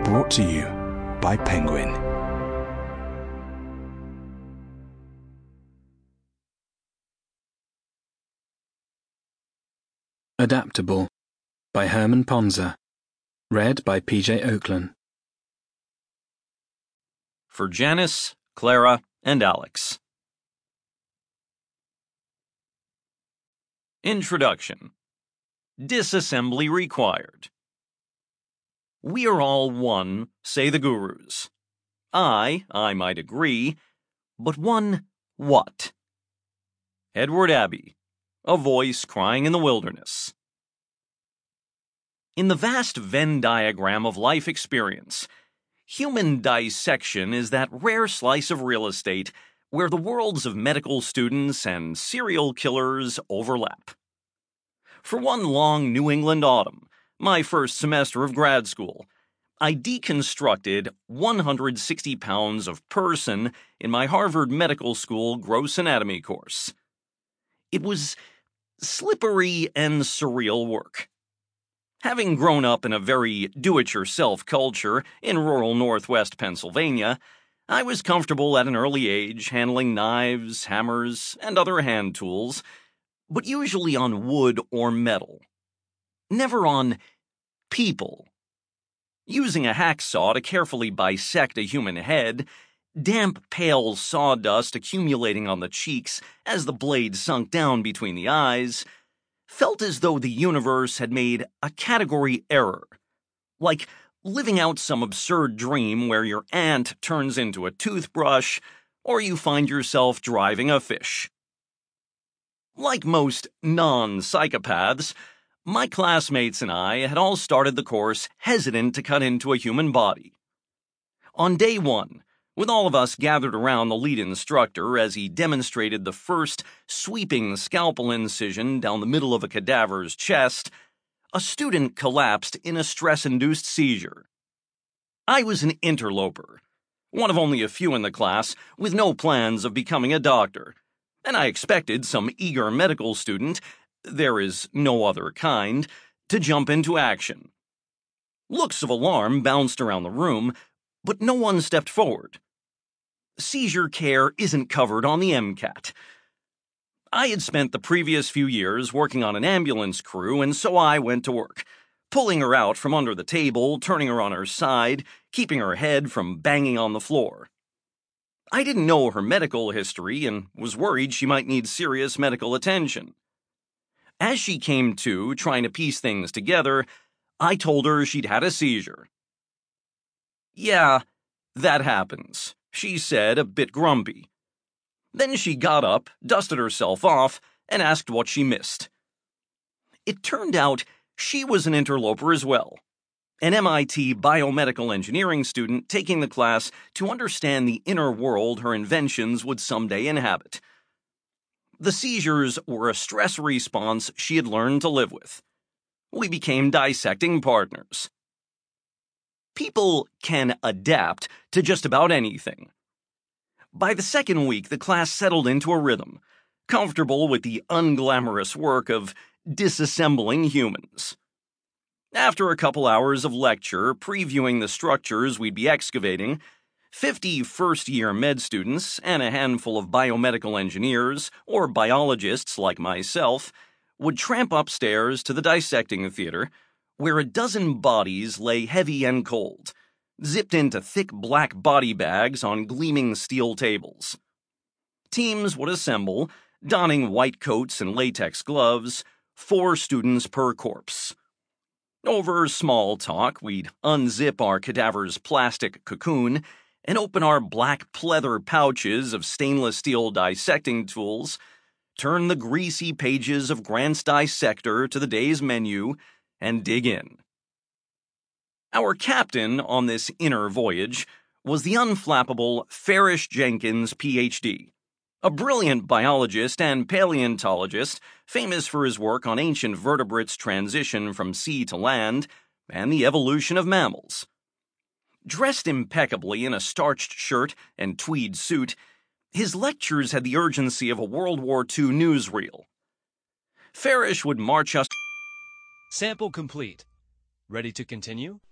Brought to you by Penguin. Adaptable by Herman Ponza. Read by PJ Oakland. For Janice, Clara, and Alex. Introduction. Disassembly required. We are all one, say the gurus. I might agree, but one what? Edward Abbey, a voice crying in the wilderness. In the vast Venn diagram of life experience, human dissection is that rare slice of real estate where the worlds of medical students and serial killers overlap. For one long New England autumn, my first semester of grad school, I deconstructed 160 pounds of person in my Harvard Medical School gross anatomy course. It was slippery and surreal work. Having grown up in a very do-it-yourself culture in rural Northwest Pennsylvania, I was comfortable at an early age handling knives, hammers, and other hand tools, but usually on wood or metal. Never on people. Using a hacksaw to carefully bisect a human head, damp, pale sawdust accumulating on the cheeks as the blade sunk down between the eyes, felt as though the universe had made a category error, like living out some absurd dream where your aunt turns into a toothbrush or you find yourself driving a fish. Like most non-psychopaths, my classmates and I had all started the course hesitant to cut into a human body. On day one, with all of us gathered around the lead instructor as he demonstrated the first sweeping scalpel incision down the middle of a cadaver's chest, a student collapsed in a stress-induced seizure. I was an interloper, one of only a few in the class with no plans of becoming a doctor, and I expected some eager medical student, there is no other kind, to jump into action. Looks of alarm bounced around the room, but no one stepped forward. Seizure care isn't covered on the MCAT. I had spent the previous few years working on an ambulance crew, and so I went to work, pulling her out from under the table, turning her on her side, keeping her head from banging on the floor. I didn't know her medical history and was worried she might need serious medical attention. As she came to, trying to piece things together, I told her she'd had a seizure. "Yeah, that happens," she said, a bit grumpy. Then she got up, dusted herself off, and asked what she missed. It turned out she was an interloper as well, an MIT biomedical engineering student taking the class to understand the inner world her inventions would someday inhabit. The seizures were a stress response she had learned to live with. We became dissecting partners. People can adapt to just about anything. By the second week, the class settled into a rhythm, comfortable with the unglamorous work of disassembling humans. After a couple hours of lecture previewing the structures we'd be excavating, 50 first-year med students and a handful of biomedical engineers or biologists like myself would tramp upstairs to the dissecting theater, where a dozen bodies lay heavy and cold, zipped into thick black body bags on gleaming steel tables. Teams would assemble, donning white coats and latex gloves, 4 students per corpse. Over small talk, we'd unzip our cadaver's plastic cocoon and open our black pleather pouches of stainless steel dissecting tools, turn the greasy pages of Grant's Dissector to the day's menu, and dig in. Our captain on this inner voyage was the unflappable Farish Jenkins, Ph.D., a brilliant biologist and paleontologist famous for his work on ancient vertebrates' transition from sea to land and the evolution of mammals. Dressed impeccably in a starched shirt and tweed suit, his lectures had the urgency of a World War II newsreel. Farish would march us. Sample complete. Ready to continue?